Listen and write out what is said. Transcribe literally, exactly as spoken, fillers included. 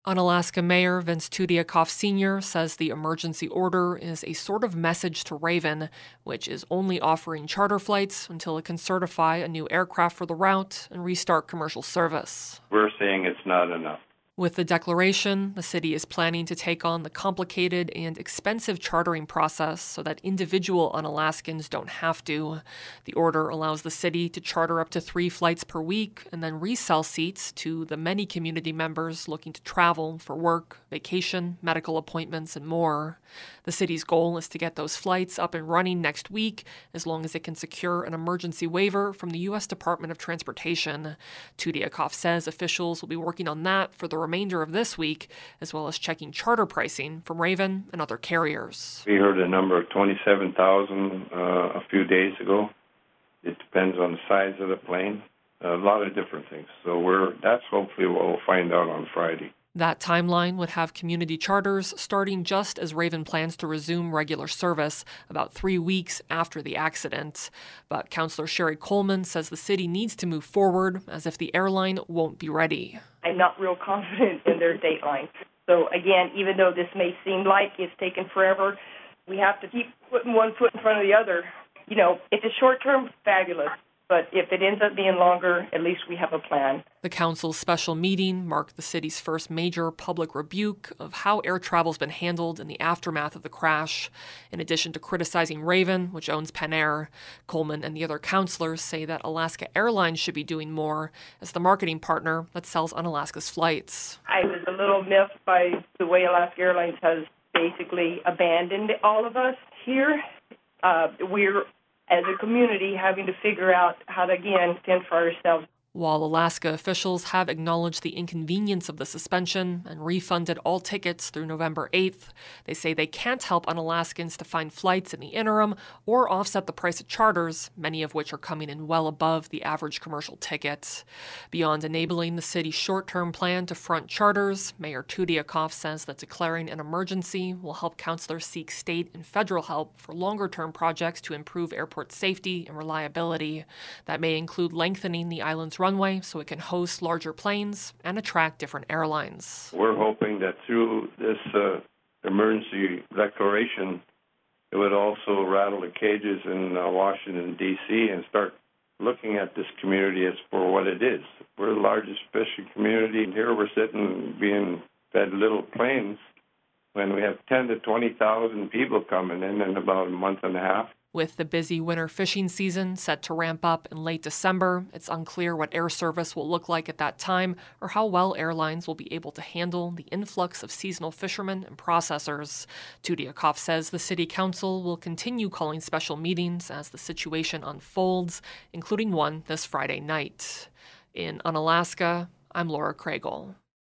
Unalaska Mayor Vince Tudiakoff Senior says the emergency order is a sort of message to Raven, which is only offering charter flights until it can certify a new aircraft for the route and restart commercial service. We're saying it's not enough. With the declaration, the city is planning to take on the complicated and expensive chartering process so that individual Unalaskans don't have to. The order allows the city to charter up to three flights per week and then resell seats to the many community members looking to travel for work, vacation, medical appointments, and more. The city's goal is to get those flights up and running next week, as long as it can secure an emergency waiver from the U S Department of Transportation. Tudiakoff says officials will be working on that for the remainder of this week, as well as checking charter pricing from Raven and other carriers. We heard a number of twenty-seven thousand uh, a few days ago. It depends on the size of the plane, a lot of different things. So we're that's hopefully what we'll find out on Friday. That timeline would have community charters starting just as Raven plans to resume regular service about three weeks after the accident. But Councillor Sherry Coleman says the city needs to move forward as if the airline won't be ready. I'm not real confident in their dateline. So again, even though this may seem like it's taken forever, we have to keep putting one foot in front of the other. You know, if it's short-term, fabulous. But if it ends up being longer, at least we have a plan. The council's special meeting marked the city's first major public rebuke of how air travel's been handled in the aftermath of the crash. In addition to criticizing Raven, which owns Pen Air, Coleman and the other councilors say that Alaska Airlines should be doing more as the marketing partner that sells Unalaska's flights. I was a little miffed by the way Alaska Airlines has basically abandoned all of us here. Uh, we're as a community, having to figure out how to, again, fend for ourselves. While Alaska officials have acknowledged the inconvenience of the suspension and refunded all tickets through November eighth, they say they can't help Unalaskans to find flights in the interim or offset the price of charters, many of which are coming in well above the average commercial ticket. Beyond enabling the city's short-term plan to front charters, Mayor Tudiakoff says that declaring an emergency will help councilors seek state and federal help for longer-term projects to improve airport safety and reliability. That may include lengthening the island's runway so it can host larger planes and attract different airlines. We're hoping that through this uh, emergency declaration, it would also rattle the cages in uh, Washington, D C and start looking at this community as for what it is. We're the largest fishing community, and here we're sitting being fed little planes when we have ten to twenty thousand people coming in in about a month and a half. With the busy winter fishing season set to ramp up in late December, it's unclear what air service will look like at that time or how well airlines will be able to handle the influx of seasonal fishermen and processors. Tudiakoff says the city council will continue calling special meetings as the situation unfolds, including one this Friday night. In Unalaska, I'm Laura Craigle.